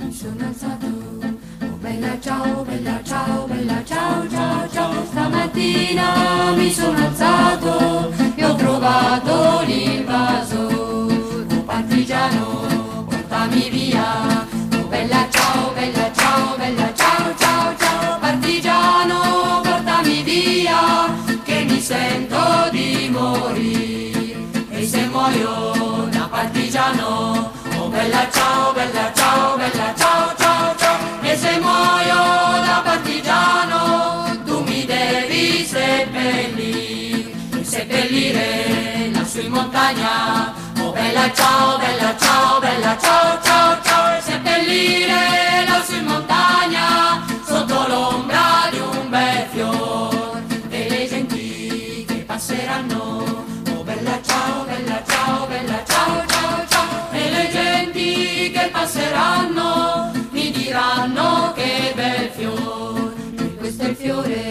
mi sono alzato. Oh bella ciao, bella ciao, bella ciao, ciao, ciao. Stamattina mi sono alzato e ho trovato l'invasor. Oh partigiano, portami via. Oh bella ciao, bella ciao, bella ciao, ciao, ciao. Partigiano, portami via, che mi sento di morire. E se muoio da partigiano, oh bella ciao, bella ciao, bella ciao, ciao, ciao. E se muoio da partigiano, tu mi devi seppellire, seppellire lassù in montagna. Oh bella ciao, bella ciao, bella ciao, ciao, ciao. E seppellire lassù in montagna, sotto l'ombra di un bel fior, e le genti che passeranno. Oh bella ciao, bella ciao, bella ciao, ciao, ciao. E le genti che passeranno mi diranno che bel fiore, e questo è il fiore